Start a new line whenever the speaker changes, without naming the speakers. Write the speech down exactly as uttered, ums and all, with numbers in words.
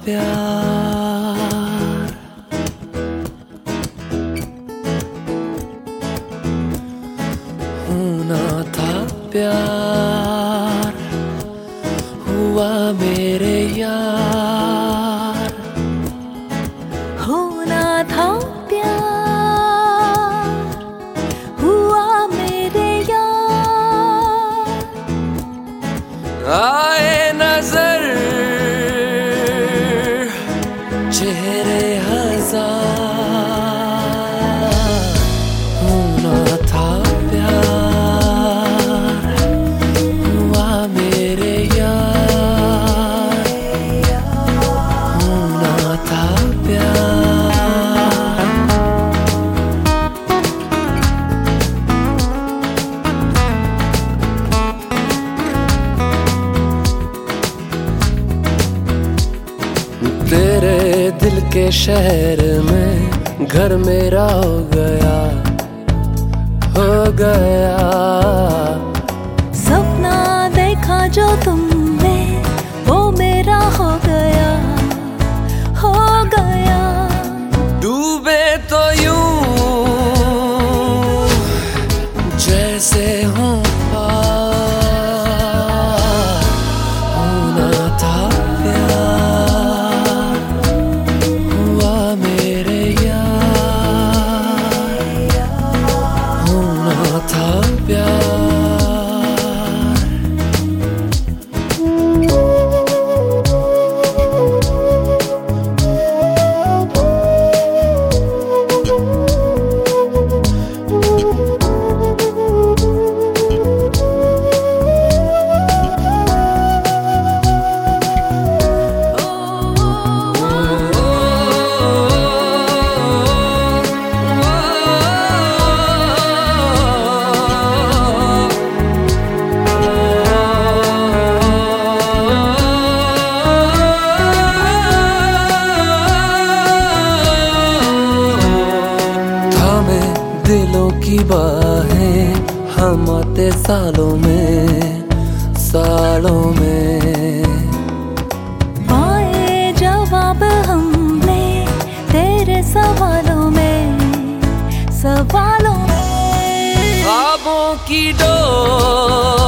प्यार, होना था प्यार, हुआ मेरे यार।
होना था प्यार, हुआ मेरे यार।
आए नजर चेहरे हजार, होना था प्यार, हुआ मेरे यार। होना था प्यार, तेरे दिल के शहर में घर मेरा हो गया, हो गया।
सपना देखा जो तुमने वो मेरा हो गया, हो गया।
डूबे तो यूं जैसे हूँ पार, होना था प्यार, हुआ मेरे यार। होना था प्यार। दिलों की बाहें हम आते सालों में, सालों में।
पाए जवाब हमने तेरे सवालों में, सवालों में।
ख्वाबों की डोर